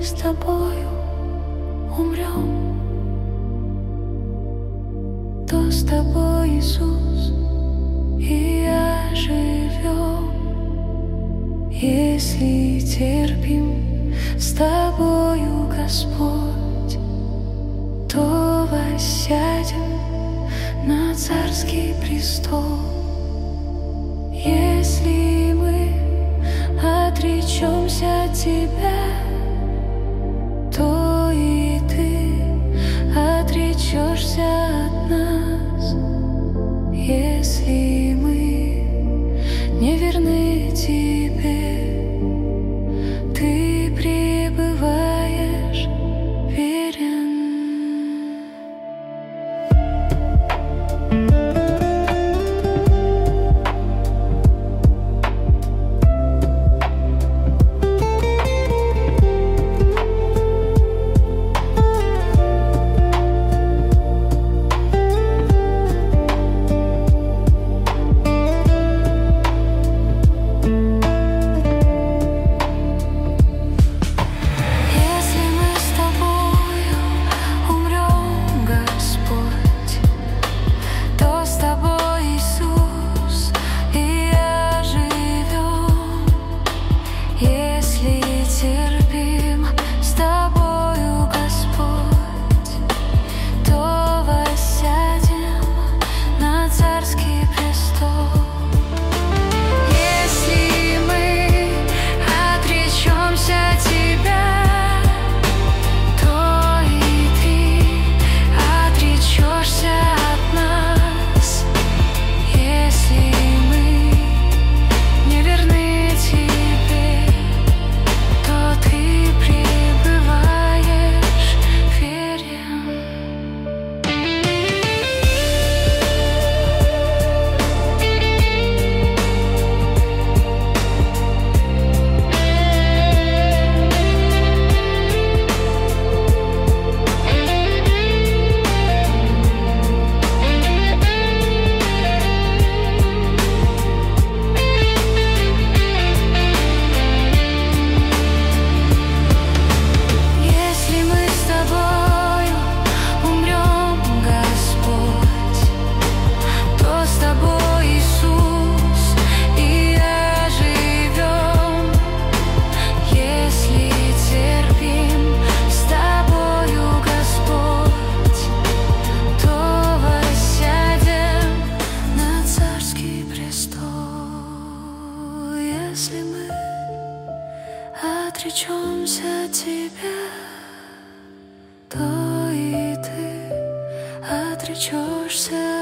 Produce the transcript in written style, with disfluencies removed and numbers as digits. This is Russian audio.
мы с тобою умрем, то с тобой, Иисус, и я живем. Если терпим с тобою, Господь, то воссядем на царский престол. Если мы отречемся от Тебя, то и Ты отречешься от нас. Если мы не верны Тебе, Ты пребываешь верен. Если мы отречемся от Тебя, то и Ты отречешься